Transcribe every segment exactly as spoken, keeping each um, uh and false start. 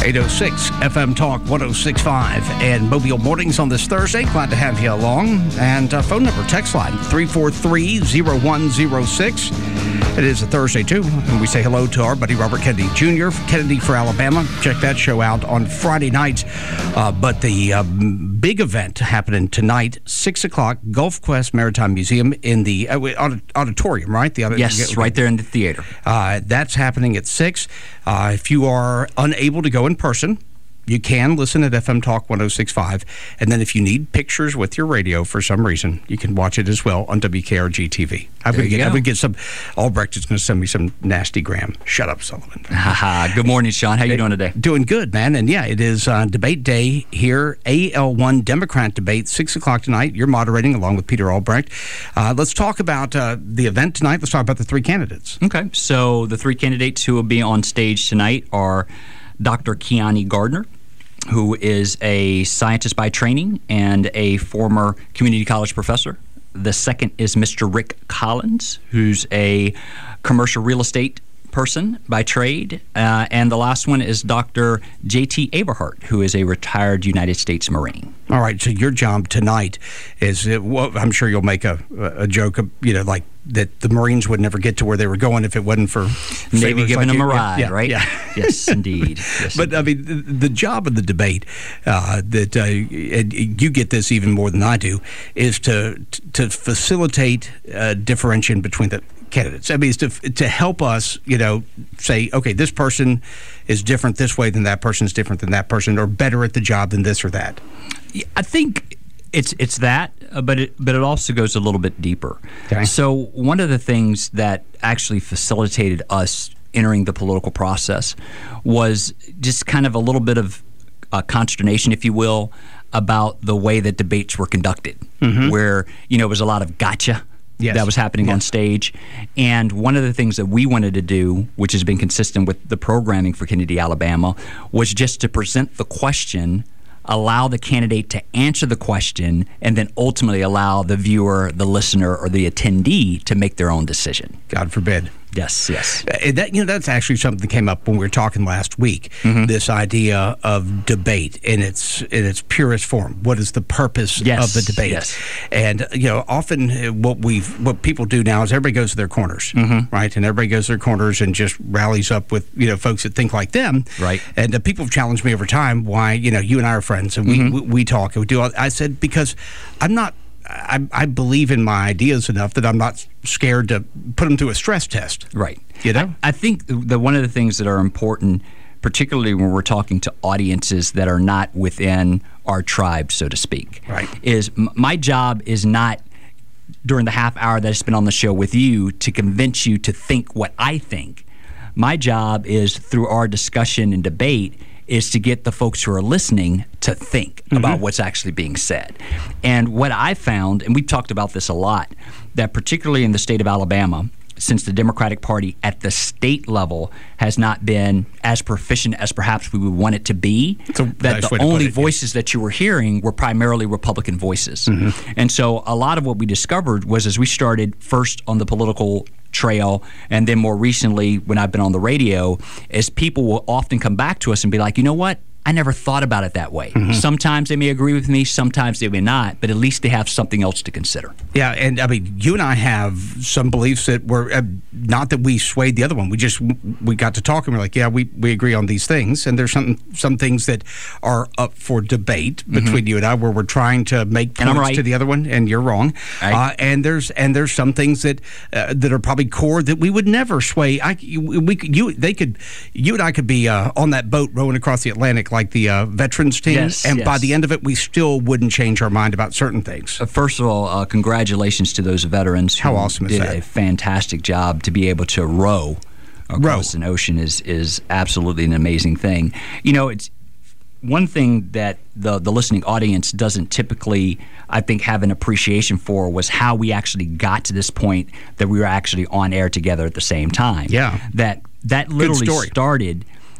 eight oh six F M Talk one oh six point five and Mobile Mornings on this Thursday. Glad to have you along. And uh, phone number, text line, three four three, oh one oh six. It is a Thursday, too, and we say hello to our buddy Robert Kennedy Junior Kennedy for Alabama. Check that show out on Friday nights. Uh, but the uh, big event happening tonight, six o'clock, Gulf Quest Maritime Museum in the uh, auditorium, right? The Yes, okay. Right there in the theater. Uh, that's happening at six. Uh, if you are unable to go in person, you can listen at F M Talk one oh six point five. And then if you need pictures with your radio for some reason, you can watch it as well on W K R G T V. I'm going to get, I'm gonna get some, Albrecht is going to send me some nasty gram. Shut up, Sullivan. Good morning, Sean. How you doing today? Doing good, man. And yeah, it is uh, debate day here. A L one Democrat debate, six o'clock tonight. You're moderating along with Peter Albrecht. Uh, let's talk about uh, the event tonight. Let's talk about the three candidates. Okay. So the three candidates who will be on stage tonight are Doctor Kiani Gardner, who is a scientist by training and a former community college professor. The second is Mister Rick Collins, who's a commercial real estate person by trade. Uh, and the last one is Doctor J T Aberhart, who is a retired United States Marine. All right, so your job tonight is, uh, well, I'm sure you'll make a, a joke, of, you know, like that the Marines would never get to where they were going if it wasn't for Navy giving like them you. a ride, yeah, right? Yeah. Yes, indeed. Yes, but, I mean, the, the job of the debate, uh, that uh, you get this even more than I do, is to, to facilitate uh, differentiation between the candidates. I mean, it's to, to help us, you know, say, okay, this person is different this way than that person is different than that person, or better at the job than this or that. I think it's it's that, uh, but it but it also goes a little bit deeper. Okay. So one of the things that actually facilitated us entering the political process was just kind of a little bit of uh, consternation, if you will, about the way that debates were conducted, mm-hmm. where, you know, it was a lot of gotcha. Yes. That was happening yes. on stage. And one of the things that we wanted to do, which has been consistent with the programming for Kennedy, Alabama, was just to present the question, allow the candidate to answer the question, and then ultimately allow the viewer, the listener, or the attendee to make their own decision. God forbid. Yes, yes. Uh, that, you know, that's actually something that came up when we were talking last week, mm-hmm. this idea of debate in its in its purest form. What is the purpose yes, of the debate? Yes. And, you know, often what we what people do now is everybody goes to their corners, mm-hmm. right? And everybody goes to their corners and just rallies up with, you know, folks that think like them. Right. And uh, people have challenged me over time why, you know, you and I are friends and mm-hmm. we, we, we talk and we do all. I said, because I'm not I, I believe in my ideas enough that I'm not scared to put them through a stress test. Right. You know? I, I think that one of the things that are important, particularly when we're talking to audiences that are not within our tribe, so to speak, right. is m- my job is not during the half hour that I spend on the show with you to convince you to think what I think. My job is, through our discussion and debate, is to get the folks who are listening to think mm-hmm. about what's actually being said. And what I found, and we've talked about this a lot, that particularly in the state of Alabama, since the Democratic Party at the state level has not been as proficient as perhaps we would want it to be, that nice the only it, voices yeah. that you were hearing were primarily Republican voices. Mm-hmm. And so a lot of what we discovered was, as we started first on the political trail, and then more recently when I've been on the radio, is people will often come back to us and be like, you know what? I never thought about it that way. Mm-hmm. Sometimes they may agree with me, sometimes they may not, but at least they have something else to consider. Yeah, and I mean, you and I have some beliefs that were uh, not that we swayed the other one. We just we got to talk and we're like, yeah, we, we agree on these things, and there's some some things that are up for debate between mm-hmm. you and I, where we're trying to make points right. to the other one, and you're wrong. Right. Uh, and there's and there's some things that uh, that are probably core that we would never sway. I we you they could you and I could be uh, on that boat rowing across the Atlantic like the uh, veterans team, yes, and yes. by the end of it, we still wouldn't change our mind about certain things. Uh, first of all, uh, congratulations to those veterans who How awesome is did that? a fantastic job. To be able to row across row. an ocean is is absolutely an amazing thing. You know, it's one thing that the the listening audience doesn't typically, I think, have an appreciation for was how we actually got to this point that we were actually on air together at the same time. Yeah. That that literally started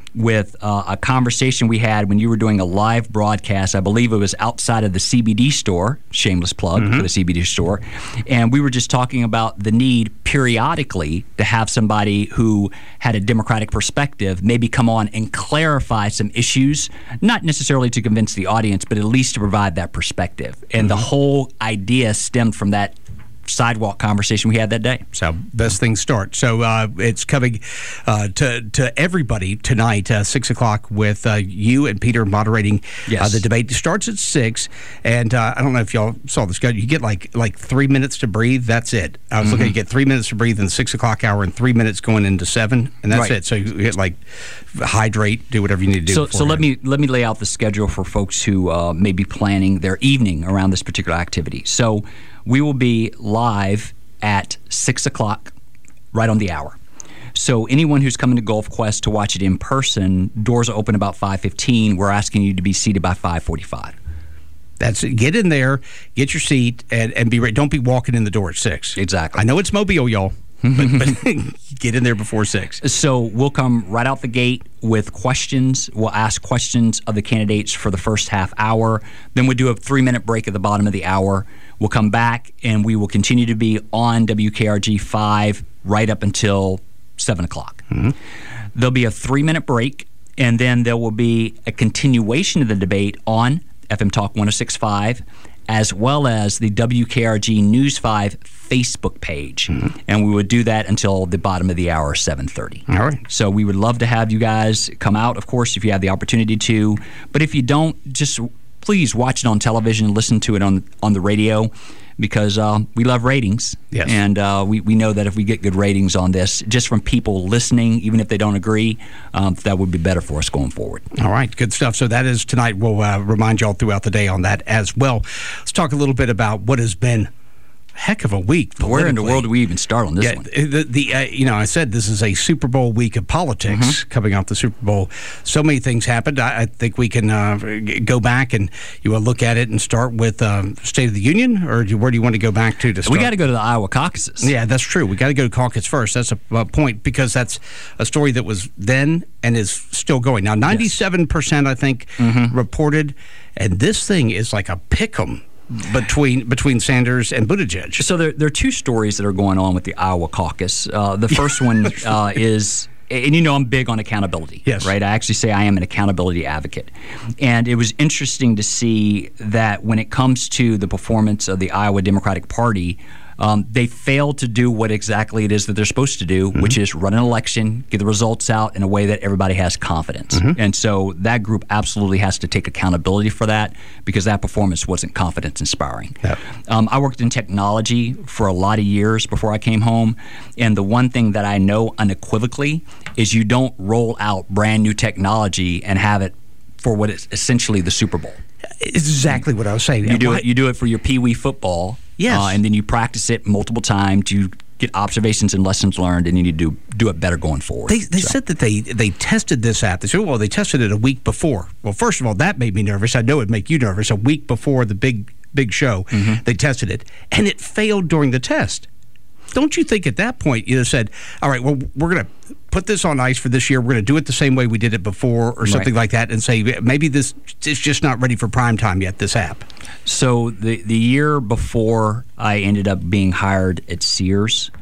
with uh, a conversation we had when you were doing a live broadcast. I believe it was outside of the C B D store, shameless plug mm-hmm. for the C B D store. And we were just talking about the need periodically to have somebody who had a Democratic perspective maybe come on and clarify some issues, not necessarily to convince the audience, but at least to provide that perspective. And mm-hmm. the whole idea stemmed from that sidewalk conversation we had that day. So best things start. So uh, it's coming uh, to to everybody tonight, uh, six o'clock, with uh, you and Peter moderating yes. uh, the debate. It starts at six, and uh, I don't know if y'all saw the schedule. You get like like three minutes to breathe. That's it. I was mm-hmm. looking. You get three minutes to breathe in the six o'clock hour, and three minutes going into seven, and that's right. it. So you get like hydrate, do whatever you need to do. So, so let me let me lay out the schedule for folks who uh, may be planning their evening around this particular activity. So we will be live at six o'clock, right on the hour. So anyone who's coming to Gulf Quest to watch it in person, doors are open about five fifteen. We're asking you to be seated by five forty-five. That's it. Get in there, get your seat, and, and be ready. Don't be walking in the door at six. Exactly. I know it's Mobile, y'all. but, but get in there before six. So we'll come right out the gate with questions. We'll ask questions of the candidates for the first half hour. Then we'll do a three-minute break at the bottom of the hour. We'll come back, and we will continue to be on W K R G five right up until seven o'clock. Mm-hmm. There'll be a three-minute break, and then there will be a continuation of the debate on F M Talk one oh six point five, as well as the W K R G News five Facebook page. Mm-hmm. And we would do that until the bottom of the hour, seven thirty. All right. So we would love to have you guys come out, of course, if you have the opportunity to. But if you don't, just please watch it on television and listen to it on on the radio, because uh, we love ratings. Yes. And uh, we, we know that if we get good ratings on this, just from people listening, even if they don't agree, um, that would be better for us going forward. All right, good stuff. So that is tonight. We'll uh, remind y'all throughout the day on that as well. Let's talk a little bit about what has been heck of a week. Where in the world do we even start on this yeah, one? The, the uh, you know, I said this is a Super Bowl week of politics mm-hmm. coming off the Super Bowl. So many things happened. I, I think we can uh, go back and you will look at it and start with um, State of the Union, or do, where do you want to go back to? to start? We got to go to the Iowa caucuses. Yeah, that's true. We got to go to caucus first. That's a, a point, because that's a story that was then and is still going. Now, ninety-seven percent, yes. I think, mm-hmm. reported, and this thing is like a pick'em between between Sanders and Buttigieg. So there, there are two stories that are going on with the Iowa caucus. Uh, the first one uh, is, and you know I'm big on accountability, yes. right? I actually say I am an accountability advocate. And it was interesting to see that when it comes to the performance of the Iowa Democratic Party, Um, they failed to do what exactly it is that they're supposed to do, mm-hmm. which is run an election, get the results out in a way that everybody has confidence. Mm-hmm. And so that group absolutely has to take accountability for that, because that performance wasn't confidence inspiring. Yep. Um, I worked in technology for a lot of years before I came home, and the one thing that I know unequivocally is you don't roll out brand new technology and have it for what is essentially the Super Bowl. It's exactly what I was saying. You do it. You do it for your Pee Wee football, yes, uh, and then you practice it multiple times. You get observations and lessons learned, and you need to do, do it better going forward. They, they so. said that they they tested this app. They said, well, they tested it a week before. Well, first of all, that made me nervous. I know it'd make you nervous. A week before the big big show, mm-hmm. they tested it, and it failed during the test. Don't you think at that point you said, all right, well, we're going to put this on ice for this year. We're going to do it the same way we did it before, or something right. like that, and say maybe this is just not ready for prime time yet, this app. So the, the year before I ended up being hired at Sears,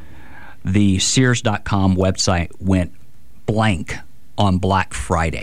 the Sears dot com website went blank on Black Friday.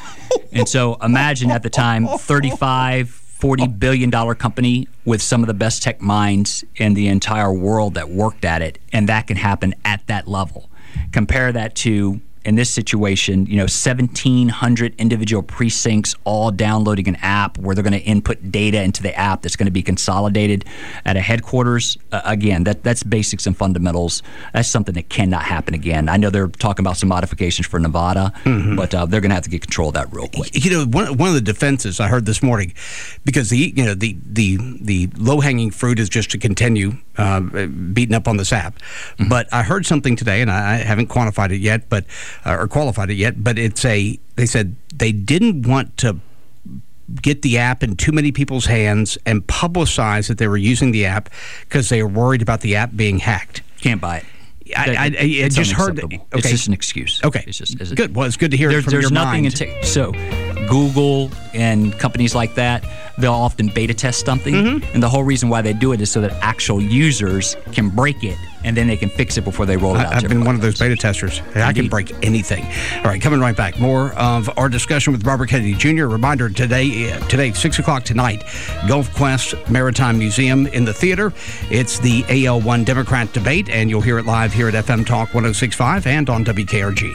And so imagine at the time, thirty-five, forty billion dollar company with some of the best tech minds in the entire world that worked at it, and that can happen at that level. Compare that to, in this situation, you know, seventeen hundred individual precincts all downloading an app where they're going to input data into the app that's going to be consolidated at a headquarters. Uh, again, that that's basics and fundamentals. That's something that cannot happen again. I know they're talking about some modifications for Nevada, mm-hmm. but uh, they're going to have to get control of that real quick. You know, one one of the defenses I heard this morning, because the you know the the the low hanging fruit is just to continue uh, beating up on this app, mm-hmm. but I heard something today, and I, I haven't quantified it yet, but. Uh, or qualified it yet, but it's a, they said they didn't want to get the app in too many people's hands and publicize that they were using the app because they were worried about the app being hacked. Can't buy it. I, I, I it's just heard. unacceptable. Okay. It's just an excuse. Okay, it's just it's, good. Well, it's good to hear there's, it from there's your nothing mind. in t- so Google and companies like that, they'll often beta test something, mm-hmm. and the whole reason why they do it is so that actual users can break it, and then they can fix it before they roll it out. I, I've been one of those beta testers. Indeed. I can break anything. All right, coming right back. More of our discussion with Robert Kennedy Junior Reminder today, uh, today six o'clock tonight, Gulf Quest Maritime Museum in the theater. It's the A L one Democrat debate, and you'll hear it live here at F M Talk one oh six point five and on W K R G.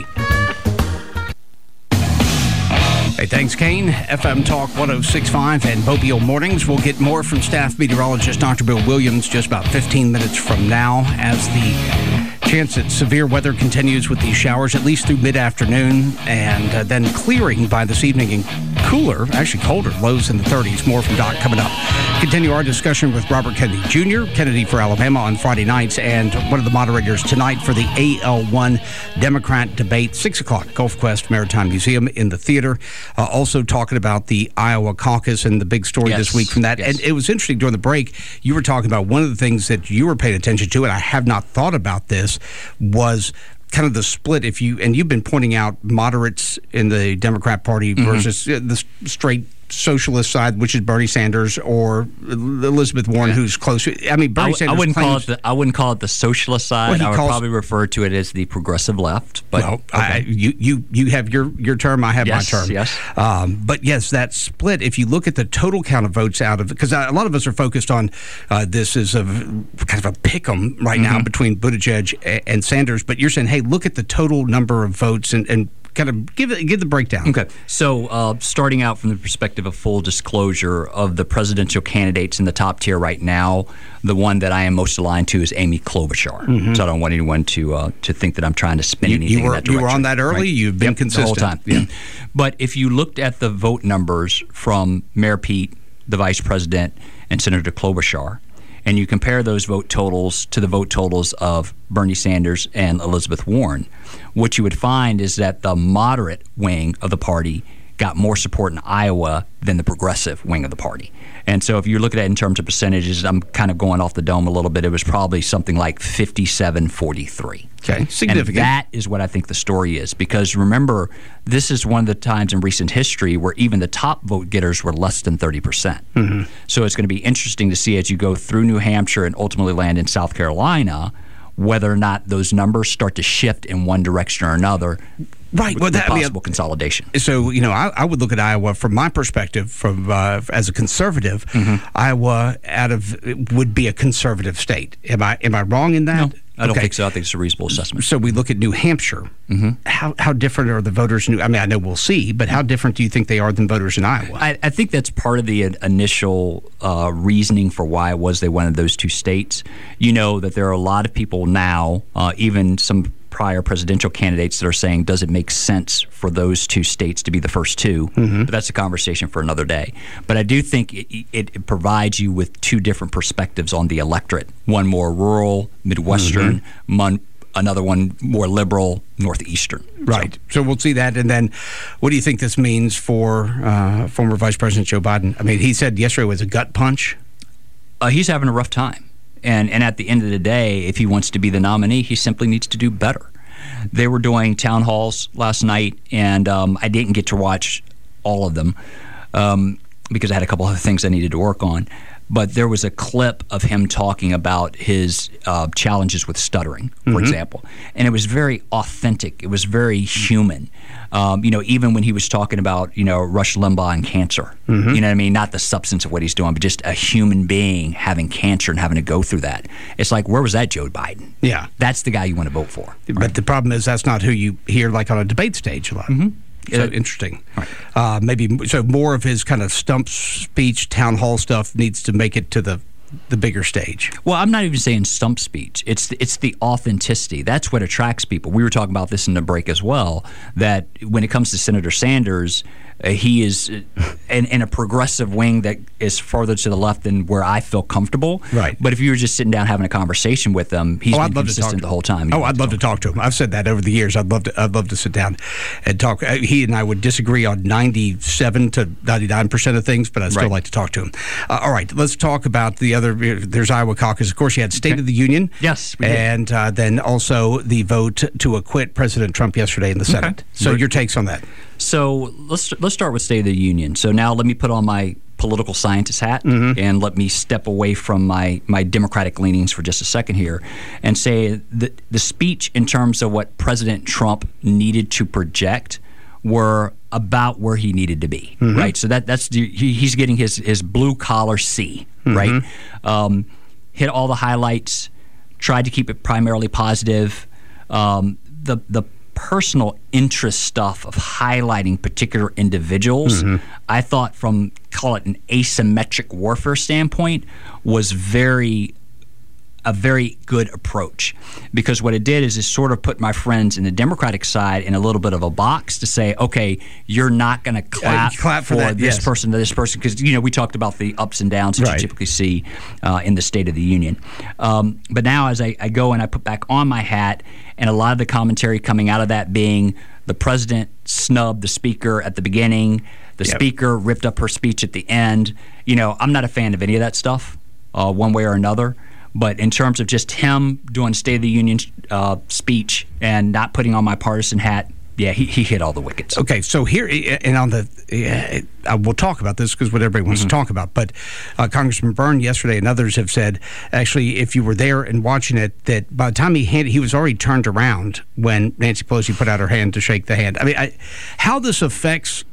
Hey, thanks, Kane. F M Talk one oh six point five and Mobile Mornings. We'll get more from staff meteorologist Doctor Bill Williams just about fifteen minutes from now as the chance that severe weather continues with these showers at least through mid-afternoon and uh, then clearing by this evening and cooler, actually colder, lows in the thirties. More from Doc coming up. Continue our discussion with Robert Kennedy Junior, Kennedy for Alabama on Friday nights, and one of the moderators tonight for the A L one Democrat debate, six o'clock, Gulf Quest Maritime Museum in the theater. Uh, also talking about the Iowa caucus and the big story yes. this week from that. Yes. And it was interesting during the break, you were talking about one of the things that you were paying attention to, and I have not thought about this, was kind of the split. If you and you've been pointing out moderates in the Democrat Party mm-hmm. versus the straight socialist side, which is Bernie Sanders or Elizabeth Warren, yeah. who's close. I mean, Bernie I, Sanders. I wouldn't claims, call it the I wouldn't call it the socialist side. Well, I would calls, probably refer to it as the progressive left. But well, okay. I, you you you have your your term. I have yes, my term. Yes. Um, but yes, that split. If you look at the total count of votes out of, because a lot of us are focused on uh, this is a kind of a pick'em right mm-hmm. now between Buttigieg and, and Sanders. But you're saying, hey, look at the total number of votes and. and kind of give it, give the breakdown. Okay, so uh, starting out from the perspective of full disclosure of the presidential candidates in the top tier right now, the one that I am most aligned to is Amy Klobuchar. Mm-hmm. So I don't want anyone to uh, to think that I'm trying to spin you, anything you were, in that direction. You were on that early. Right? You've been yep, consistent the whole time. Yeah. But if you looked at the vote numbers from Mayor Pete, the vice president, and Senator Klobuchar, and you compare those vote totals to the vote totals of Bernie Sanders and Elizabeth Warren, what you would find is that the moderate wing of the party got more support in Iowa than the progressive wing of the party. And so if you look at it in terms of percentages, I'm kind of going off the dome a little bit. It was probably something like fifty-seven forty-three. Okay, significant. And that is what I think the story is. Because remember, this is one of the times in recent history where even the top vote getters were less than thirty percent. Mm-hmm. So it's going to be interesting to see as you go through New Hampshire and ultimately land in South Carolina, whether or not those numbers start to shift in one direction or another. Right. With, well, that with possible I mean, consolidation. So, you know, I, I would look at Iowa from my perspective, from uh, as a conservative. Mm-hmm. Iowa, out of would be a conservative state. Am I am I wrong in that? No, I don't okay. think so. I think it's a reasonable assessment. So we look at New Hampshire. Mm-hmm. How how different are the voters? In, I mean, I know we'll see, but how different do you think they are than voters in Iowa? I, I think that's part of the initial uh, reasoning for why it was they wanted those two states. You know that there are a lot of people now, uh, even some prior presidential candidates that are saying, does it make sense for those two states to be the first two? Mm-hmm. But that's a conversation for another day. But I do think it, it, it provides you with two different perspectives on the electorate. One more rural, Midwestern, mm-hmm. one, another one more liberal, Northeastern. Right. So, so we'll see that. And then what do you think this means for uh, former Vice President Joe Biden? I mean, he said yesterday was a gut punch. Uh, he's having a rough time. And and at the end of the day, if he wants to be the nominee, he simply needs to do better. They were doing town halls last night, and um, I didn't get to watch all of them um, because I had a couple other things I needed to work on. But there was a clip of him talking about his uh, challenges with stuttering, for mm-hmm. example. And it was very authentic. It was very human. Um, you know, even when he was talking about, you know, Rush Limbaugh and cancer. Mm-hmm. You know what I mean? Not the substance of what he's doing, but just a human being having cancer and having to go through that. It's like, where was that Joe Biden? Yeah. That's the guy you want to vote for. But right? The problem is that's not who you hear like on a debate stage a lot. Mm-hmm. So it, interesting. Right. Uh, maybe so more of his kind of stump speech, town hall stuff needs to make it to the the bigger stage. Well, I'm not even saying stump speech. It's the, it's the authenticity. That's what attracts people. We were talking about this in the break as well, that when it comes to Senator Sanders, Uh, he is in, in a progressive wing that is further to the left than where I feel comfortable. Right. But if you were just sitting down having a conversation with him, he's oh, been I'd love consistent to talk to the whole time. Oh, I'd love to talk to him. I've said that over the years. I'd love to. I'd love to sit down and talk. Uh, He and I would disagree on ninety-seven to ninety-nine percent of things, but I'd still Right. like to talk to him. Uh, all right, let's talk about the other. There's Iowa caucus. Of course, you had State Okay. of the Union. Yes, we did. and uh, then also the vote to acquit President Trump yesterday in the Senate. So Right. your takes on that? So let's let's start with State of the Union. So now let me put on my political scientist hat Mm-hmm. and let me step away from my, my Democratic leanings for just a second here and say that the speech in terms of what President Trump needed to project were about where he needed to be, Mm-hmm. right? So that that's the, he, he's getting his, his blue collar C, Mm-hmm. right? Um, hit all the highlights, tried to keep it primarily positive. Um, the the personal interest stuff of highlighting particular individuals, Mm-hmm. I thought from, call it an asymmetric warfare standpoint, was very a very good approach, because what it did is it sort of put my friends in the Democratic side in a little bit of a box to say, okay, you're not going to clap, clap for for that, this yes. person to this person, because you know we talked about the ups and downs that Right. you typically see uh, in the State of the Union. Um, but now as I, I go and I put back on my hat, and a lot of the commentary coming out of that being the president snubbed the speaker at the beginning, the Yep. speaker ripped up her speech at the end. You know, I'm not a fan of any of that stuff, uh, one way or another. But in terms of just him doing State of the Union uh, speech and not putting on my partisan hat, yeah, he, he hit all the wickets. Okay, so here, and on the, uh, we'll talk about this because what everybody wants Mm-hmm. to talk about, but uh, Congressman Byrne yesterday and others have said, actually, if you were there and watching it, that by the time he handed, he was already turned around when Nancy Pelosi put out her hand to shake the hand. I mean, I, how this affects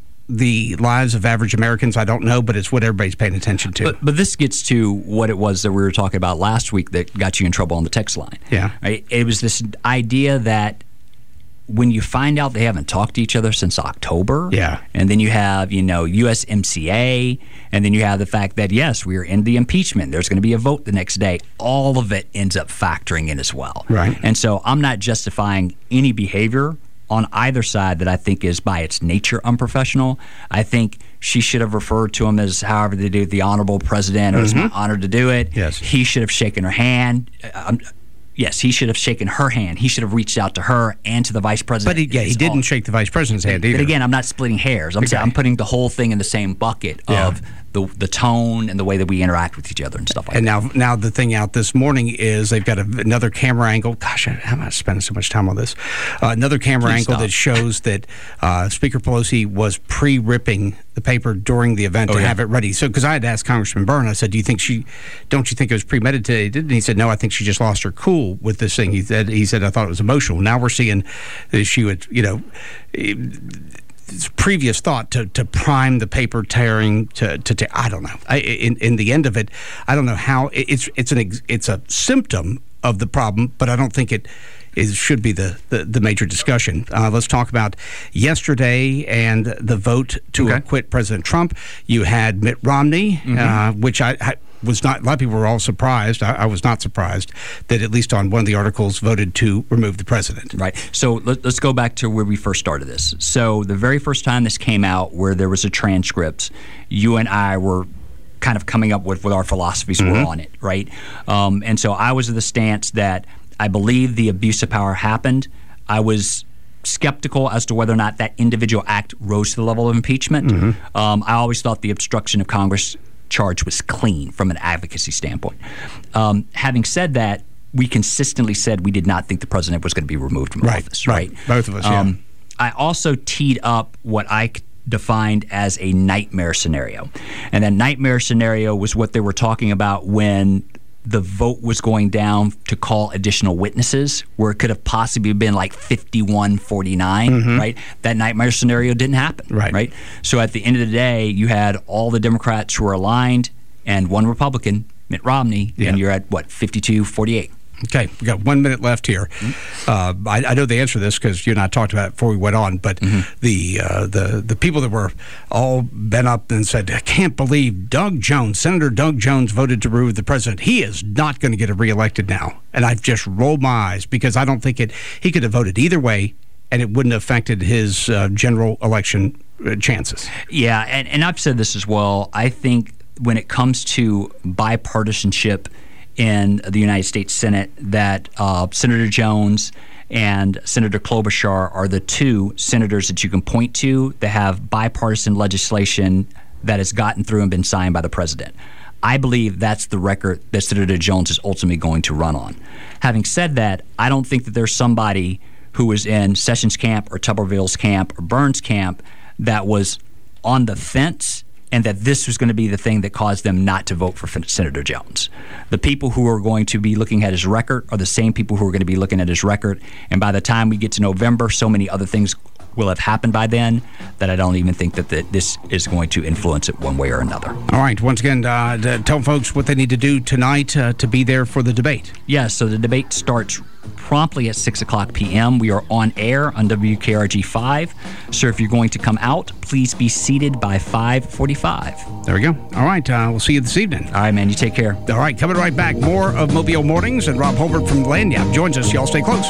the lives of average Americans, I don't know, but it's what everybody's paying attention to. But, but this gets to what it was that we were talking about last week that got you in trouble on the text line. Yeah. Right? It was this idea that when you find out they haven't talked to each other since October, Yeah. and then you have, you know, U S M C A, and then you have the fact that, yes, we are in the impeachment, there's going to be a vote the next day, all of it ends up factoring in as well. Right. And so I'm not justifying any behavior on either side that I think is by its nature unprofessional. I think she should have referred to him as however they do, the honorable president, or it's my honor to do it. Yes. He should have shaken her hand. Um, yes, he should have shaken her hand. He should have reached out to her and to the vice president. But he, yeah, he It's didn't all- shake the vice president's hand But either. again, I'm not splitting hairs. I'm Okay. saying I'm putting the whole thing in the same bucket Yeah. of the the tone and the way that we interact with each other and stuff like And that. now, now the thing out this morning is they've got a, another camera angle. Gosh, how am I spending so much time on this? Uh, another camera Please angle stop. that shows that uh, Speaker Pelosi was pre-ripping the paper during the event Oh, to yeah. have it ready. So, because I had asked Congressman Byrne, I said, "Do you think she? Don't you think it was premeditated?" And he said, "No, I think she just lost her cool with this thing." He said, "He said I thought it was emotional." Now we're seeing that she would, you know. Previous thought to, to prime the paper tearing to, to, to I don't know. I, in in the end of it, I don't know how it, it's it's an ex, it's a symptom of the problem, but I don't think it is should be the the, the major discussion. Uh, let's talk about yesterday and the vote to Okay. acquit President Trump. You had Mitt Romney, Mm-hmm. uh, which I. I was not, a lot of people were all surprised. I, I was not surprised that at least on one of the articles voted to remove the president. Right. So let, let's go back to where we first started this. So the very first time this came out, where there was a transcript, you and I were kind of coming up with what our philosophies Mm-hmm. were on it, right? Um, and so I was of the stance that I believe the abuse of power happened. I was skeptical as to whether or not that individual act rose to the level of impeachment. Mm-hmm. Um, I always thought the obstruction of Congress charge was clean from an advocacy standpoint. Um, having said that, we consistently said we did not think the president was going to be removed from Right, office. right. Right, Both of us, yeah. I also teed up what I c- defined as a nightmare scenario, and that nightmare scenario was what they were talking about when the vote was going down to call additional witnesses, where it could have possibly been like fifty-one forty-nine, right? That nightmare scenario didn't happen, Mm-hmm. Right. right? So at the end of the day, you had all the Democrats who were aligned and one Republican, Mitt Romney, Yeah. and you're at, what, fifty-two forty-eight. Okay, we got one minute left here. Uh, I, I know the answer to this because you and I talked about it before we went on. But the uh, the the people that were all bent up and said, "I can't believe Doug Jones, Senator Doug Jones, voted to remove the president. He is not going to get reelected now." And I've just rolled my eyes because I don't think it. He could have voted either way, and it wouldn't have affected his uh, general election uh, chances. Yeah, and, and I've said this as well. I think when it comes to bipartisanship in the United States Senate, that uh, Senator Jones and Senator Klobuchar are the two senators that you can point to that have bipartisan legislation that has gotten through and been signed by the president. I believe that's the record that Senator Jones is ultimately going to run on. Having said that, I don't think that there's somebody who was in Sessions' camp or Tuberville's camp or Burns' camp that was on the fence and that this was going to be the thing that caused them not to vote for Senator Jones. The people who are going to be looking at his record are the same people who are going to be looking at his record. And by the time we get to November, so many other things will have happened by then that I don't even think that the, this is going to influence it one way or another. All right. Once again, uh, tell folks what they need to do tonight uh, to be there for the debate. Yes. Yeah, so the debate starts promptly at six o'clock p.m. We are on air on W K R G five. So if you're going to come out, please be seated by five forty-five. There we go. All right. Uh, we'll see you this evening. All right, man. You take care. All right. Coming right back. More of Mobile Mornings, and Rob Holbert from Lagniappe joins us. Y'all stay close.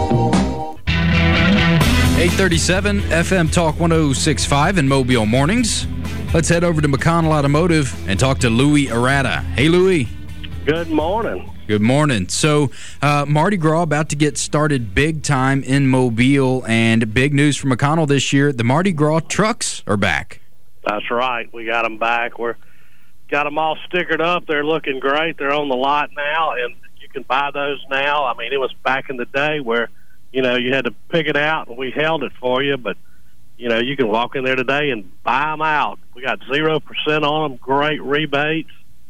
eight thirty-seven F M Talk one oh six point five in Mobile Mornings. Let's head over to McConnell Automotive and talk to Louis Arata. Hey, Louis. Good morning. Good morning. So, uh, Mardi Gras about to get started big time in Mobile, and big news for McConnell this year, the Mardi Gras trucks are back. That's right. We got them back. We're got them all stickered up. They're looking great. They're on the lot now, and you can buy those now. I mean, it was back in the day where, you know, you had to pick it out, and we held it for you, but, you know, you can walk in there today and buy them out. We got zero percent on them, great rebates.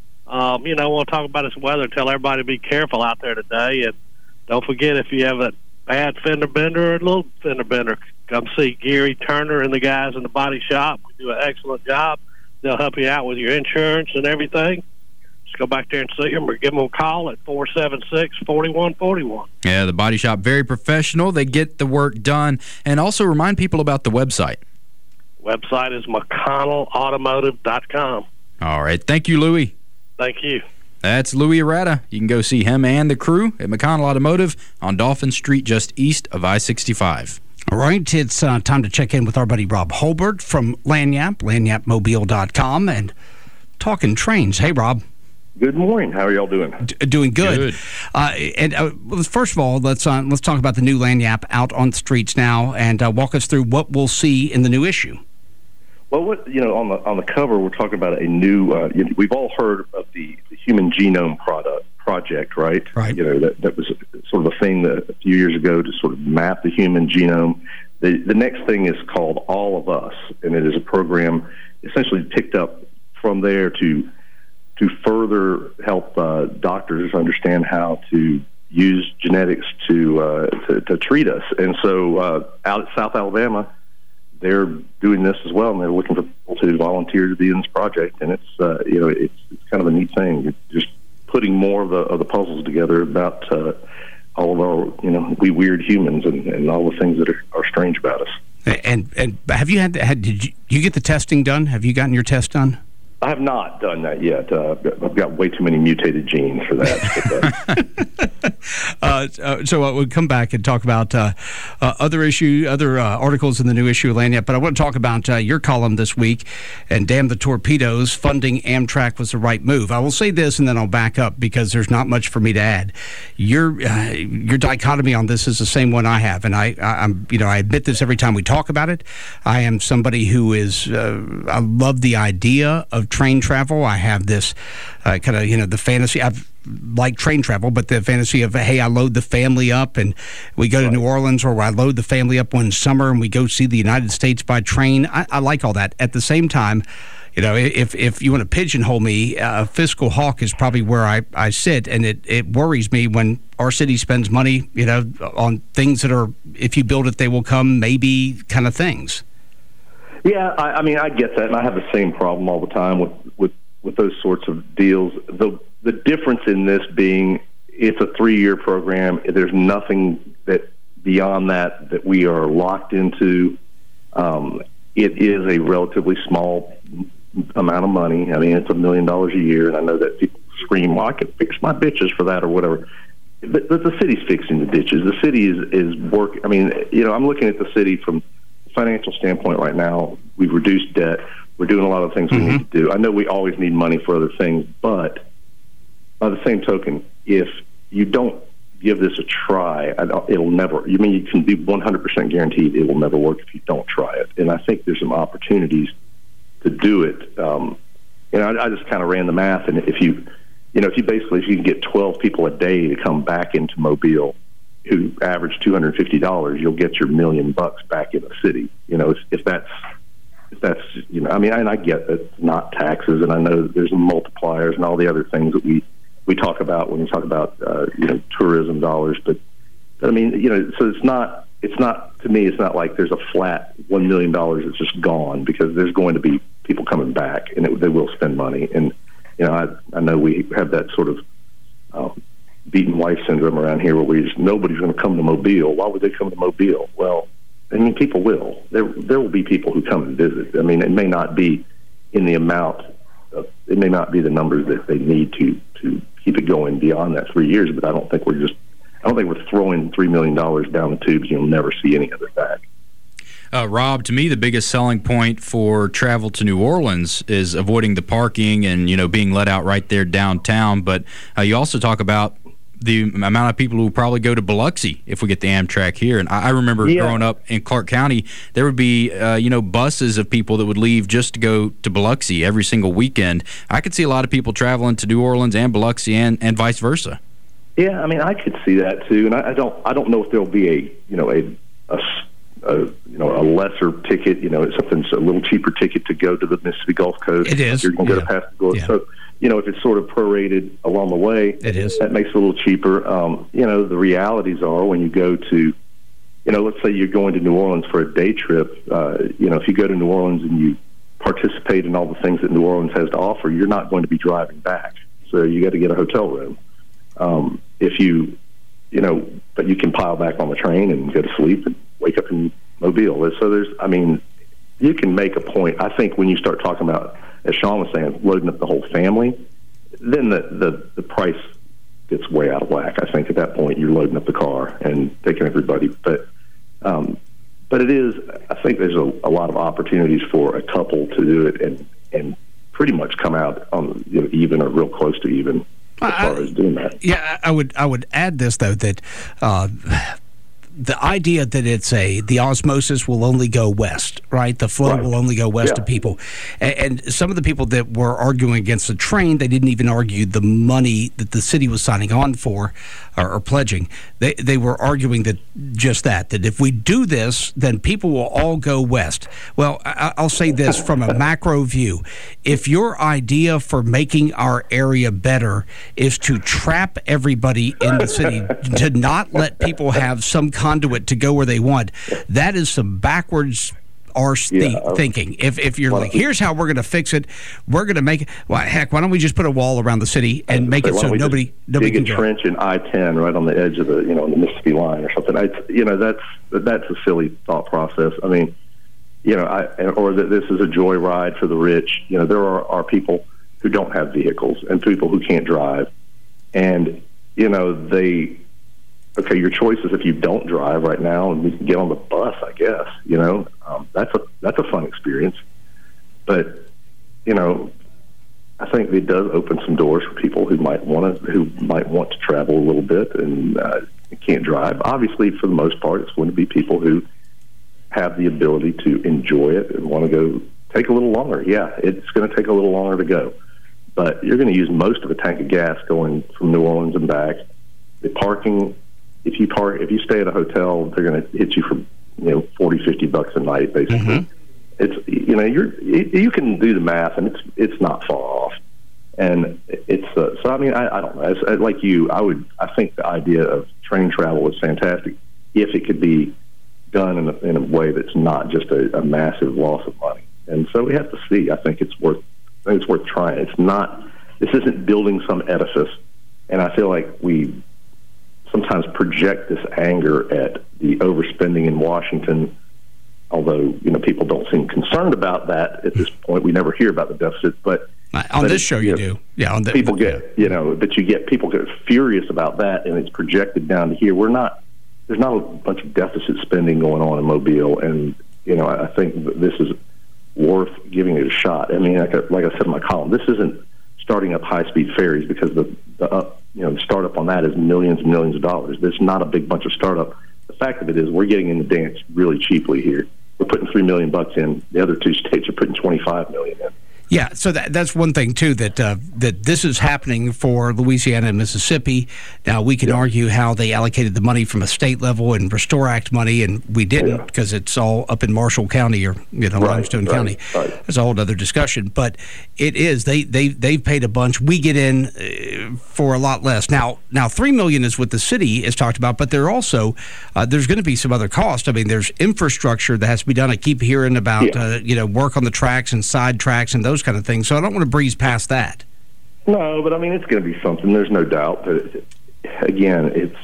Um, you know, we'll talk about this weather, tell everybody to be careful out there today. And don't forget, if you have a bad fender bender or a little fender bender, come see Gary Turner and the guys in the body shop. We do an excellent job. They'll help you out with your insurance and everything. Just go back there and see them or give them a call at four seven six, four one four one. Yeah, the body shop, very professional. They get the work done. And also remind people about the website. Website is McConnell Automotive dot com. All right. Thank you, Louis. Thank you. That's Louis Arata. You can go see him and the crew at McConnell Automotive on Dolphin Street, just east of I sixty-five. All right, it's uh, time to check in with our buddy Rob Holbert from Lagniappe, Lagniappe Mobile dot com, and talking trains. Hey, Rob. Good morning. How are y'all doing? D- doing good. Good. Uh, and uh, first of all, let's uh, let's talk about the new Lagniappe out on the streets now, and uh, walk us through what we'll see in the new issue. Well, what you know on the on the cover, we're talking about a new. Uh, you know, we've all heard of the, the Human Genome product project, right? Right. You know that that was sort of a thing that a few years ago to sort of map the human genome. The the next thing is called All of Us, and it is a program essentially picked up from there to to further help uh, doctors understand how to use genetics to uh, to, to treat us. And so, uh, out at South Alabama, they're doing this as well, and they're looking for people to volunteer to be in this project. And it's uh, you know it's it's kind of a neat thing. It's just putting more of the of the puzzles together about uh, all of our you know we weird humans and, and all the things that are, are strange about us. And and have you had, had did you, you get the testing done? Have you gotten your test done? I have not done that yet. Uh, I've got way too many mutated genes for that. But, uh, uh, uh, so uh, we'll come back and talk about uh, uh, other issue, other uh, articles in the new issue of Lagniappe. But I want to talk about uh, your column this week, and damn the torpedoes, funding Amtrak was the right move. I will say this, and then I'll back up because there's not much for me to add. Your uh, your dichotomy on this is the same one I have, and I, I I'm you know I admit this every time we talk about it. I am somebody who is uh, I love the idea of train travel. I have this uh, kind of, you know, the fantasy. I've like train travel, but the fantasy of, hey, I load the family up and we go to New Orleans, or I load the family up one summer and we go see the United States by train. I, I like all that. At the same time, you know, if if you want to pigeonhole me, uh, fiscal hawk is probably where I, I sit, and it, it worries me when our city spends money, you know, on things that are, if you build it, they will come, maybe kind of things. Yeah, I, I mean, I get that, and I have the same problem all the time with, with, with those sorts of deals. The the difference in this being it's a three-year program. There's nothing that beyond that that we are locked into. Um, it is a relatively small amount of money. I mean, it's a million dollars a year, and I know that people scream, well, I can fix my ditches for that or whatever. But, but the city's fixing the ditches. The city is, is work. I mean, you know, I'm looking at the city from financial standpoint right now, we've reduced debt. We're doing a lot of things we mm-hmm. need to do. I know we always need money for other things, but by the same token, if you don't give this a try, I don't, it'll never, you mean you can be one hundred percent guaranteed it will never work if you don't try it. And I think there's some opportunities to do it. Um, you know, I, I just kind of ran the math, and if you, you know, if you basically, if you can get twelve people a day to come back into Mobile who average two hundred fifty dollars, you'll get your million bucks back in the city. You know, if, if that's, if that's, you know, I mean, and I get that it's not taxes, and I know that there's multipliers and all the other things that we, we talk about when we talk about, uh, you know, tourism dollars, but, but I mean, you know, so it's not, it's not, to me, it's not like there's a flat one million dollars that's just gone, because there's going to be people coming back, and it, they will spend money. And, you know, I, I know we have that sort of um, beaten wife syndrome around here where we just, nobody's going to come to Mobile. Why would they come to Mobile? Well, I mean, people will. There, there will be people who come and visit. I mean, it may not be in the amount of, it may not be the numbers that they need to, to keep it going beyond that three years, but I don't think we're just, I don't think we're throwing three million dollars down the tubes. You'll never see any of it back. Uh, Rob, to me, the biggest selling point for travel to New Orleans is avoiding the parking and, you know, being let out right there downtown. But uh, you also talk about the amount of people who probably go to Biloxi if we get the Amtrak here. And I, I remember yeah. growing up in Clark County, there would be, uh, you know, buses of people that would leave just to go to Biloxi every single weekend. I could see a lot of people traveling to New Orleans and Biloxi and, and vice versa. Yeah, I mean, I could see that too. And I, I don't I don't know if there'll be a, you know, a, a A, you know, a lesser ticket, you know, it's something a little cheaper ticket to go to the Mississippi Gulf Coast. It is. You're going to yeah. go to Pascagoula. Yeah. So, you know, if it's sort of prorated along the way, it is. That makes it a little cheaper. Um, you know, the realities are when you go to, you know, let's say you're going to New Orleans for a day trip. Uh, you know, if you go to New Orleans and you participate in all the things that New Orleans has to offer, you're not going to be driving back. So you got to get a hotel room. Um, if you, you know, but you can pile back on the train and go to sleep and wake up in Mobile. So there's, I mean, you can make a point. I think when you start talking about, as Sean was saying, loading up the whole family, then the, the, the price gets way out of whack. I think at that point you're loading up the car and taking everybody. But um, but it is, I think there's a, a lot of opportunities for a couple to do it and, and pretty much come out on, you know, even or real close to even as far I, as doing that. Yeah, I would, I would add this, though, that uh, the idea that it's a the osmosis will only go west, right? The flow right. will only go west yeah. to people. And, and some of the people that were arguing against the train, they didn't even argue the money that the city was signing on for or, or pledging. They they were arguing that just that, that if we do this, then people will all go west. Well, I, I'll say this from a macro view. If your idea for making our area better is to trap everybody in the city, to not let people have some conduit to go where they want, that is some backwards arse yeah, th- thinking. If if you're like, here's how we're going to fix it, we're going to make it. Well, heck, why don't we just put a wall around the city and make it so nobody nobody can go? Dig a trench in I ten right on the edge of the you know the Mississippi line or something. I, you know that's that's a silly thought process. I mean, you know, I, or that this is a joyride for the rich. You know, there are, are people who don't have vehicles and people who can't drive, and you know they. Okay, your choice is if you don't drive right now and you can get on the bus, I guess, you know, um, that's a, that's a fun experience. But, you know, I think it does open some doors for people who might want to, who might want to travel a little bit and uh, can't drive. Obviously, for the most part, it's going to be people who have the ability to enjoy it and want to go take a little longer. Yeah, it's going to take a little longer to go, but you're going to use most of a tank of gas going from New Orleans and back. The parking, If you park, if you stay at a hotel, they're going to hit you for, you know, forty, fifty bucks a night, basically. Mm-hmm. It's, you know, you're, you can do the math and it's, it's not far off. And it's, uh, so, I mean, I, I don't know. It's, like you, I would, I think the idea of train travel is fantastic if it could be done in a, in a way that's not just a, a massive loss of money. And so we have to see. I think it's worth, I think it's worth trying. It's not, this isn't building some edifice. And I feel like we sometimes project this anger at the overspending in Washington, although, you know, people don't seem concerned about that at this point. We never hear about the deficit, but on but this show you, you know, do. Yeah, on the, people yeah. get, you know, but you get people get furious about that, and it's projected down to here. We're not, there's not a bunch of deficit spending going on in Mobile, and you know, I, I think that this is worth giving it a shot. I mean, like I, like I said in my column, this isn't starting up high-speed ferries because the, the up, you know, the startup on that is millions and millions of dollars. There's not a big bunch of startup. The fact of it is we're getting in the dance really cheaply here. We're putting three million bucks in. The other two states are putting twenty-five million in. Yeah, so that, that's one thing, too, that uh, that this is happening for Louisiana and Mississippi. Now, we can yeah. argue how they allocated the money from a state level and Restore Act money, and we didn't yeah. because it's all up in Marshall County or, you know, right, Limestone right, County. Right. That's a whole other discussion. But it is. They, they, they've paid a bunch. We get in uh, for a lot less. Now, now three million dollars is what the city has talked about, but there also, uh, there's going to be some other costs. I mean, there's infrastructure that has to be done. I keep hearing about, yeah. uh, you know, work on the tracks and side tracks and those kind of things. So I don't want to breeze past that. No, but I mean, it's going to be something. There's no doubt. But again, it's.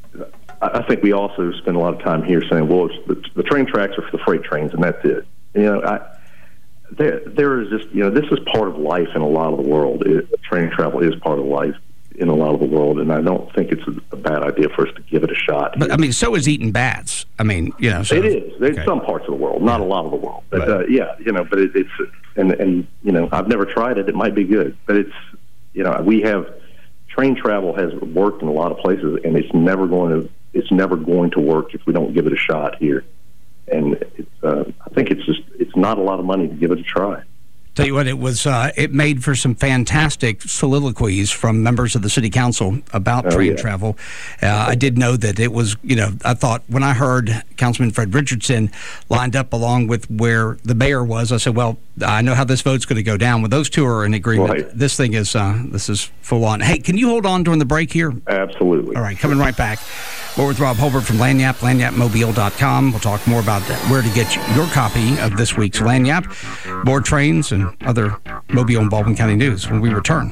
I think we also spend a lot of time here saying, well, it's the, the train tracks are for the freight trains, and that's it. You know, I, there there is just, you know, this is part of life in a lot of the world. It, train travel is part of life in a lot of the world, and I don't think it's a, a bad idea for us to give it a shot. But I mean, so is eating bats. I mean, you know, so, it is. There's okay. some parts of the world, not yeah. a lot of the world, but right. uh, yeah, you know, but it, it's and and you know, I've never tried it. It might be good, but it's, you know, we have train travel has worked in a lot of places, and it's never going to it's never going to work if we don't give it a shot here. And it's, uh, I think it's just it's not a lot of money to give it a try. Tell you what, it was. Uh, it made for some fantastic soliloquies from members of the city council about oh, train yeah. travel. Uh, I did know that it was. You know, I thought when I heard Councilman Fred Richardson lined up along with where the mayor was, I said, "Well, I know how this vote's going to go down. When those two are in agreement, right. this thing is uh, this is full on." Hey, can you hold on during the break here? Absolutely. All right, coming right back. More with Rob Holbert from Lagniappe, lagniappe mobile dot com. We'll talk more about where to get your copy of this week's Lagniappe, board trains, and other Mobile and Baldwin County news when we return.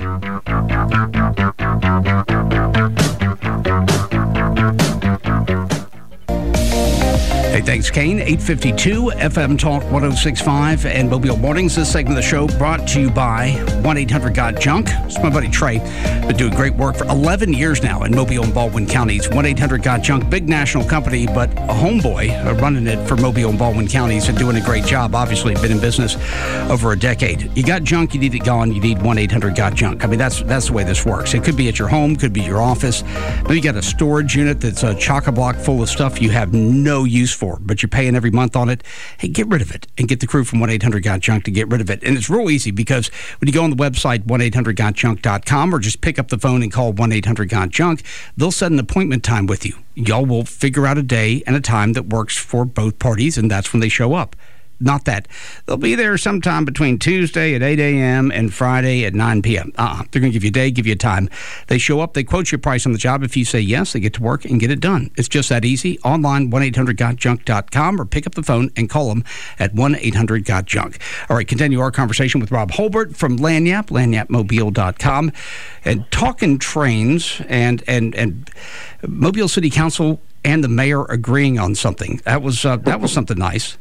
Hey, thanks, Kane. eight fifty-two F M Talk one oh six point five and Mobile Mornings. This segment of the show brought to you by one eight hundred got junk. It's my buddy Trey. Been doing great work for eleven years now in Mobile and Baldwin counties. one eight hundred got junk, big national company, but a homeboy uh, running it for Mobile and Baldwin counties and doing a great job. Obviously, been in business over a decade. You got junk, you need it gone, you need one eight hundred got junk. I mean, that's that's the way this works. It could be at your home, could be your office. Maybe you got a storage unit that's a chock-a-block full of stuff you have no use for, but you're paying every month on it. Hey, get rid of it and get the crew from one eight hundred got junk to get rid of it. And it's real easy because when you go on the website one eight hundred got junk dot com or just pick up the phone and call one eight hundred got junk, they'll set an appointment time with you. Y'all will figure out a day and a time that works for both parties, and that's when they show up. Not that. They'll be there sometime between Tuesday at eight a.m. and Friday at nine p.m. Uh-uh. They're going to give you a day, give you a time. They show up, they quote you a price on the job. If you say yes, they get to work and get it done. It's just that easy. Online, one eight hundred got junk dot com, or pick up the phone and call them at one eight hundred got junk. All right, continue our conversation with Rob Holbert from Lagniappe, lagniappe mobile dot com. And talking trains and, and, and Mobile City Council and the mayor agreeing on something. That was uh, that was something nice.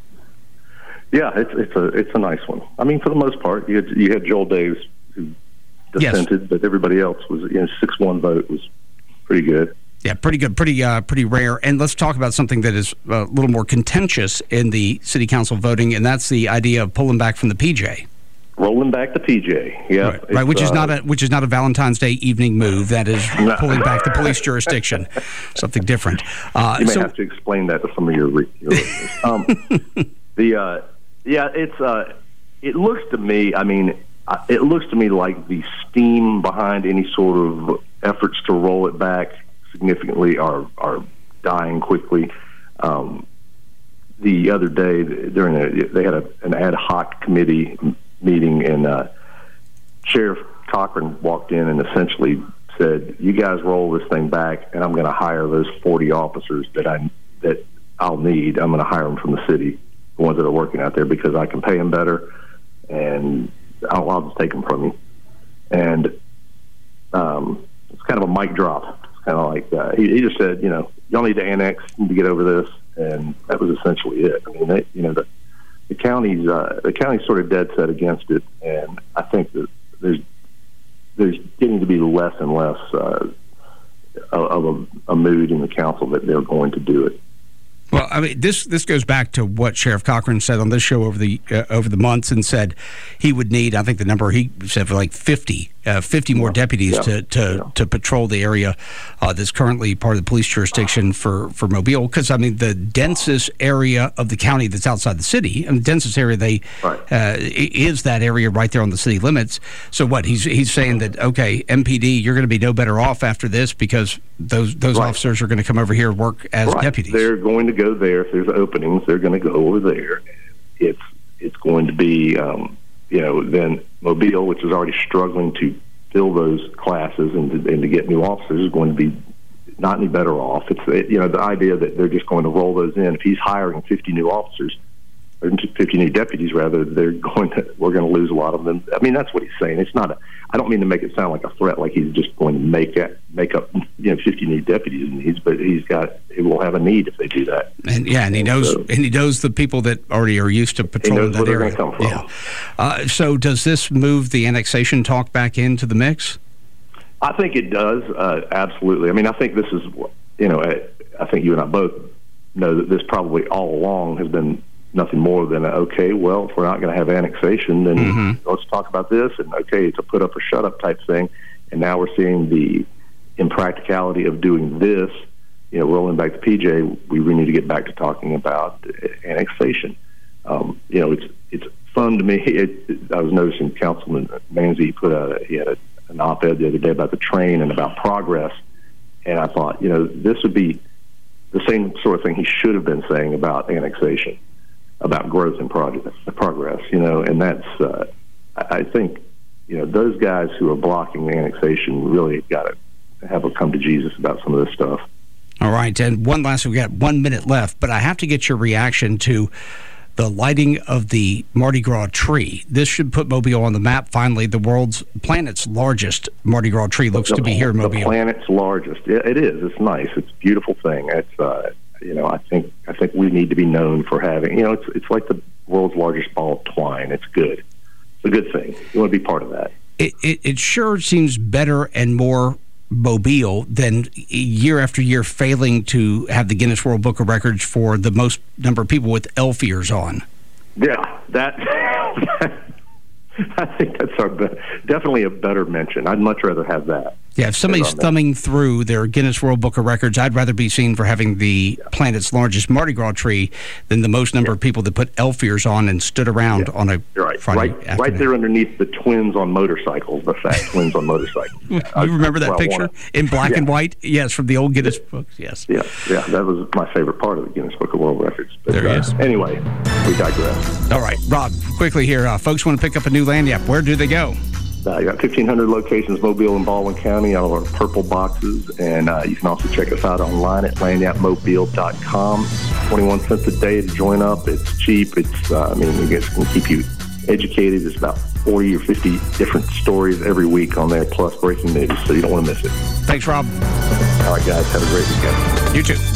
Yeah, it's it's a it's a nice one. I mean, for the most part, you had, you had Joel Daves who dissented, yes. but everybody else was, you know, six one vote was pretty good. Yeah, pretty good, pretty uh, pretty rare. And let's talk about something that is a little more contentious in the city council voting, and that's the idea of pulling back from the P J. Rolling back the P J, yeah, right, right which is uh, not a which is not a Valentine's Day evening move. That is no. pulling back the police jurisdiction, something different. Uh, you may so, have to explain that to some of your, your listeners. Um, the uh, yeah, it's uh, it looks to me. I mean, it looks to me like the steam behind any sort of efforts to roll it back significantly are are dying quickly. Um, the other day, during a, they had a, an ad hoc committee meeting, and uh, Sheriff Cochran walked in and essentially said, "You guys roll this thing back, and I'm going to hire those forty officers that I that I'll need. I'm going to hire them from the city, the ones that are working out there, because I can pay them better, and I'll, I'll just take them from you." And um, it's kind of a mic drop. It's kind of like uh, he, he just said, "You know, y'all need to annex, need to get over this," and that was essentially it. I mean, they, you know, the the county's uh, the county's sort of dead set against it, and I think that there's there's getting to be less and less uh, of a, a mood in the council that they're going to do it. Well, Well, I mean, this this goes back to what Sheriff Cochran said on this show over the uh, over the months, and said he would need, I think the number he said for like fifty, uh, fifty more deputies yeah. to to, Yeah. to patrol the area uh, that's currently part of the police jurisdiction for for Mobile. Because I mean, the densest area of the county that's outside the city, and the densest area they Right. uh, is that area right there on the city limits. So what he's he's saying that okay, M P D, you're going to be no better off after this because those those Right. officers are going to come over here and work as Right. deputies. They're going to go there if there's openings. They're going to go over there. It's it's going to be um, you know then Mobile, which is already struggling to fill those classes and to, and to get new officers, is going to be not any better off. It's it, you know the idea that they're just going to roll those in. If he's hiring fifty new officers, or fifty new deputies rather, they're going to we're going to lose a lot of them. I mean, that's what he's saying. It's not a. I don't mean to make it sound like a threat, like he's just going to make it, make up you know fifty new deputies needs, but he's got he will have a need if they do that. And yeah, and he knows so, and he knows the people that already are used to patrolling that where area. They're going to come from. Yeah. Uh, so does this move the annexation talk back into the mix? I think it does, uh, absolutely. I mean, I think this is, you know, I, I think you and I both know that this probably all along has been nothing more than, a, okay, well, if we're not going to have annexation, then mm-hmm. let's talk about this. And, okay, it's a put up or shut up type thing. And now we're seeing the impracticality of doing this. You know, rolling back to P J, we really need to get back to talking about annexation. Um, you know, it's it's fun to me. It, it, I was noticing Councilman Manzi put out a, he had a, an op-ed the other day about the train and about progress, and I thought, you know, this would be the same sort of thing he should have been saying about annexation, about growth and progress. Progress, you know, and that's uh, I think, you know, those guys who are blocking the annexation really got to have a come to Jesus about some of this stuff. All right, and one last, we got one minute left, but I have to get your reaction to the lighting of the Mardi Gras tree. This should put Mobile on the map. Finally, the world's, planet's largest Mardi Gras tree looks the, to be here in Mobile. The planet's largest. Yeah, it is. It's nice. It's a beautiful thing. It's uh, you know, I think I think we need to be known for having. You know, it's it's like the world's largest ball of twine. It's good. It's a good thing. You want to be part of that. It it, it sure seems better and more Mobile than year after year failing to have the Guinness World Book of Records for the most number of people with elf ears on. Yeah, that I think that's our be- definitely a better mention. I'd much rather have that. Yeah, if somebody's thumbing through their Guinness World Book of Records, I'd rather be seen for having the yeah. planet's largest Mardi Gras tree than the most number yeah. of people that put elf ears on and stood around yeah. on a right. Friday right, afternoon. Right there underneath the twins on motorcycles, the fat twins on motorcycles. You I, remember that picture in black yeah. and white? Yes, from the old Guinness books, yes. Yeah, yeah, that was my favorite part of the Guinness Book of World Records. But, there he uh, is. Anyway, we digress. All right, Rob, quickly here, uh, folks want to pick up a new Lagniappe. Where do they go? Uh, you got fifteen hundred locations, Mobile and Baldwin County, out of our purple boxes. And uh, you can also check us out online at lagniappe mobile dot com. twenty-one cents a day to join up. It's cheap. It's, uh, I mean, it can keep you educated. It's about forty or fifty different stories every week on there, plus breaking news, so you don't want to miss it. Thanks, Rob. All right, guys. Have a great weekend. You too.